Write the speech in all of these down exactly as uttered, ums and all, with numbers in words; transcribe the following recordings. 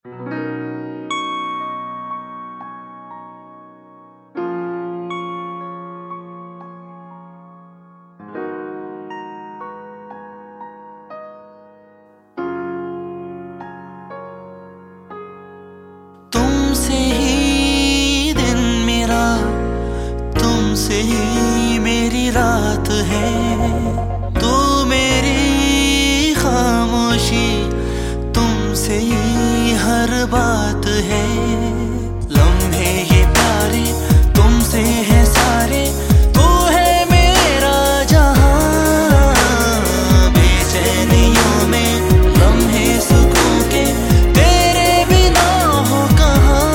तुमसे ही दिन मेरा, तुमसे ही मेरी रात है। तू मेरी खामोशी, तुमसे ही हर बात है। लम्हे ये प्यारे तुमसे है सारे, तू है मेरा जहां। बेचैनियों में लम्हे सुकून के, तेरे बिना हो कहाँ।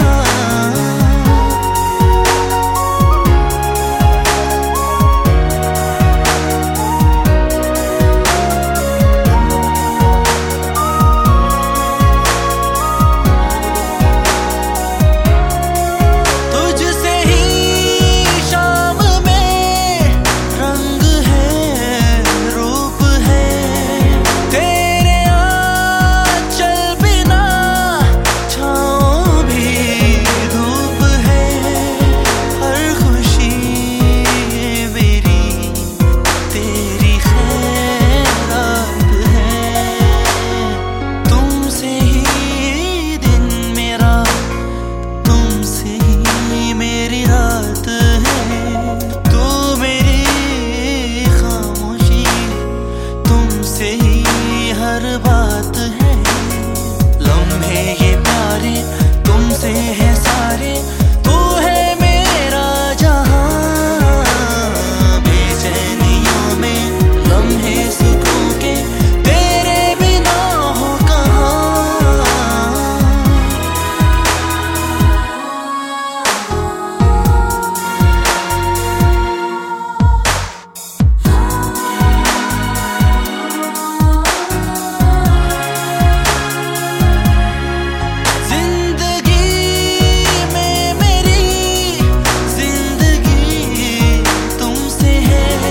तुझसे ही शाम में रंग है, रूप है। तेरे आंचल बिना छाँव भी धूप है। हर खुशी मेरी तेरी खैरात है। तुमसे ही दिन मेरा, तुमसे ही मेरी रात है। तू मेरी खामोशी, तुमसे ही हर बात है। लम्हे ये प्यारे तुमसे है सारे, तू है मेरा जहां। बेचैनियों में लम्हे सुकून के, तेरे बिना हो कहाँ। जिंदगी में मेरी जिंदगी तुमसे है।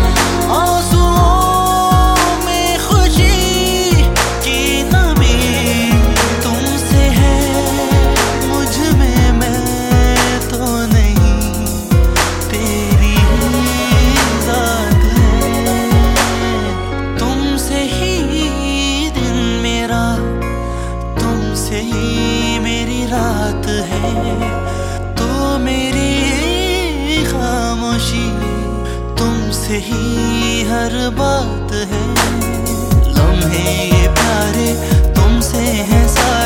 आंसुओं में खुशी की नमी तुमसे है। मुझ में मैं तो नहीं, तेरी ही ज़ात है। तुमसे ही दिन मेरा, तुमसे ही मेरी रात है। तो मेरी खामोशी, तुमसे ही हर बात है। लम्हे ये प्यारे तुमसे हैं सारे।